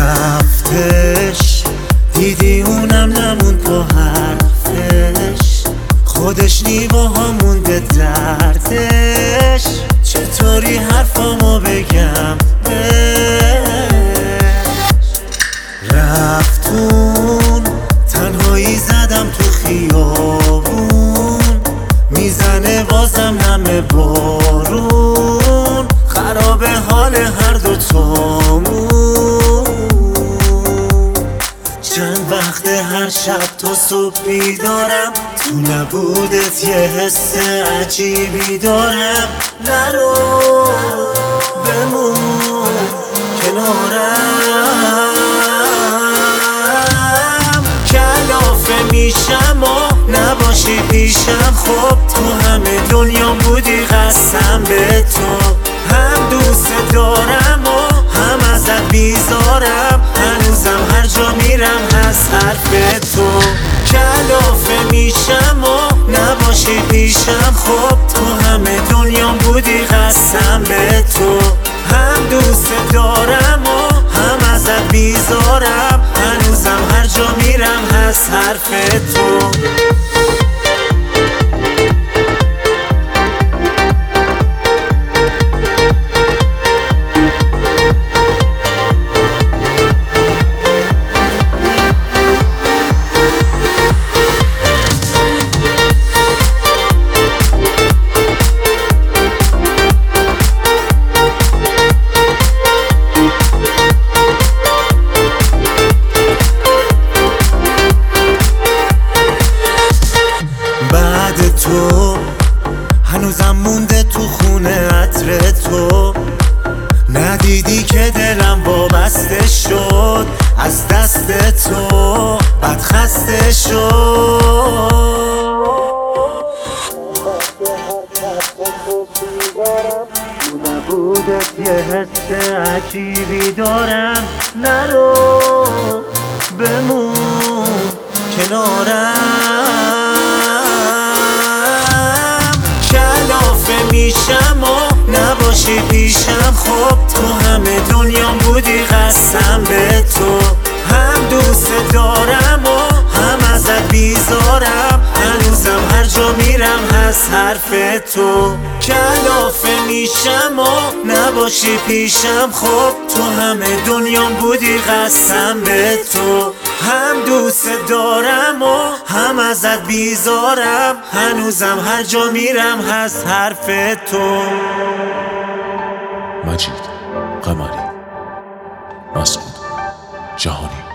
رفتش دیدی اونم نمون تو حرفش، خودش نیواها مونده دردش. چطوری حرفامو بگم بهش؟ رفتون تنهایی زدم تو خیابون، میزنه بازم همه بارون، خراب حال هر دو تامون. چند وقت هر شب تا صبح بیدارم، تو نبودت یه حس عجیبی دارم. نرو بمون کنارم، کلافه میشم و نباشی پیشم. خب تو همه دنیا بودی قسم به تو، هم دوست دارم و هم ازت بیزارم. هنوزم هر جا میرم هست حرف تو، کلافه میشم و نباشی پیشم. خب تو همه دنیا بودی قسم به تو، هم دوست دارم و هم ازت بیزارم. هنوزم هر جا میرم هست حرف تو. تو هنوزم مونده تو خونه عطر تو، ندیدی که دلم وابسته شد از دست تو، بد خسته شد. تو نبودت یه حس عجیبی دارم. نرو بمون کنارم، میشم و نباشی پیشم. خب تو همه دنیا بودی قسم به تو، هم دوست دارم و هم ازت بیزارم. هنوزم هر جا میرم هست حرف تو، کلافه میشم و نباشی پیشم. خب تو همه دنیا بودی قسم به تو، هم دوست دارم و هم ازت بیزارم. هنوزم هر جا میرم هست حرف تو. مجید قمری، مسعود جهانی.